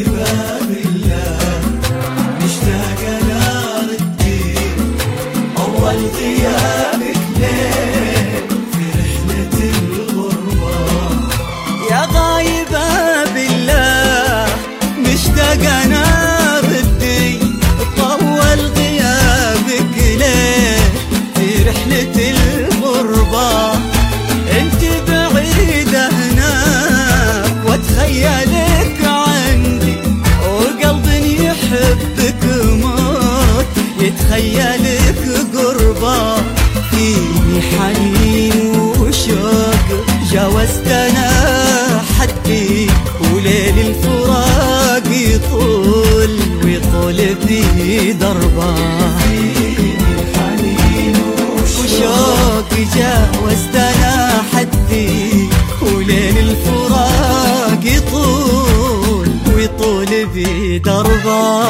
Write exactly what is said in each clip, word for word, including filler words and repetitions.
غايبة بالله مشتاق أنا ردي أول غيابك ليه في رحلة الغربة. يا غايبة بالله مشتاق أنا ردي طول غيابك ليه في رحلة الغربة. انت بعيدة هناك واتخيلك عندي وقلبي يحبك موت يتخيلك قربة. فيني حنين وشوق جاوزت انا حدي وليل الفراق يطول ويطول في دربه. فيني حنين وشوق جاوزت انا حدي وليل الفراق يطول ويطول في دربه.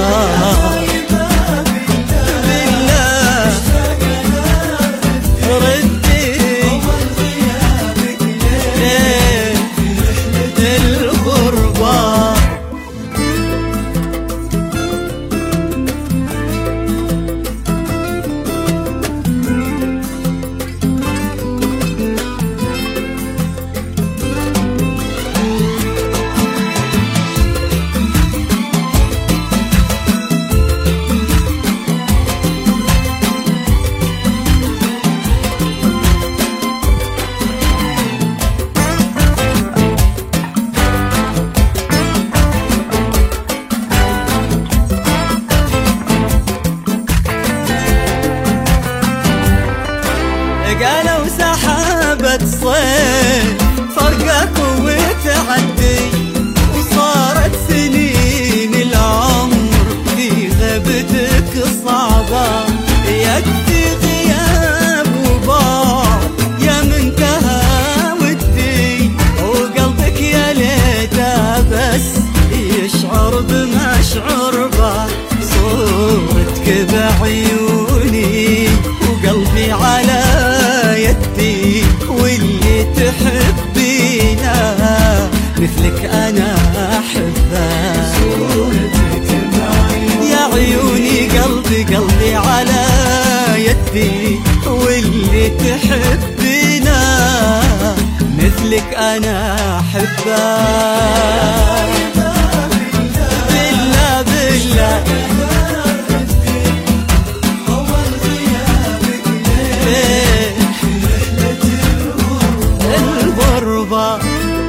قالوا سحابة صيف فرقك وتعدي وصارت سنين العمر في غيبتك صعبة. يكفي غياب وبعد يا منتهى ودي وقلبك يا ليته بس يشعر بمشعر به. صورتك بعيوني وقلبي على يدي واللي تحبينا مثلك أنا أحبه. يا عيوني قلبي قلبي على يدي واللي تحبينا مثلك أنا أحبه. بالله بالله الغربة.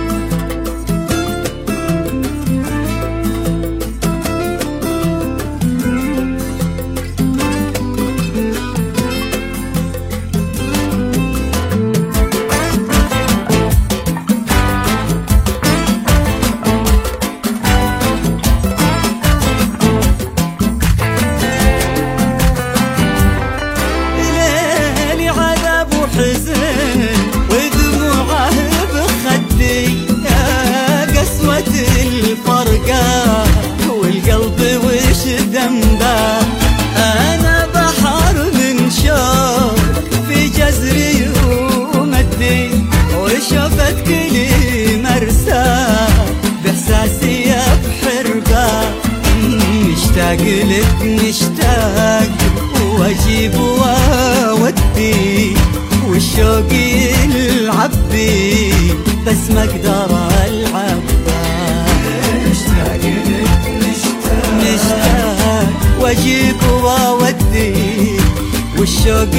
ليلي عذاب وحزن ودموعه بخدي يا قسوة الفرقة والقلب وش ذنبه. أنا بحر من شوق في جزري ومدي وشوفتك لي مرسى بإحساسي بحربة. مشتاق لك مشتاق واجيب واودي والشوق يلعب بي بس ما اقدر العب. مشتاق لك مشتاق مشتاق واجيب واودي والشوق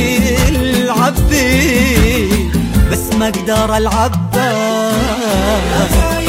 يلعب بي بس ما اقدر العب.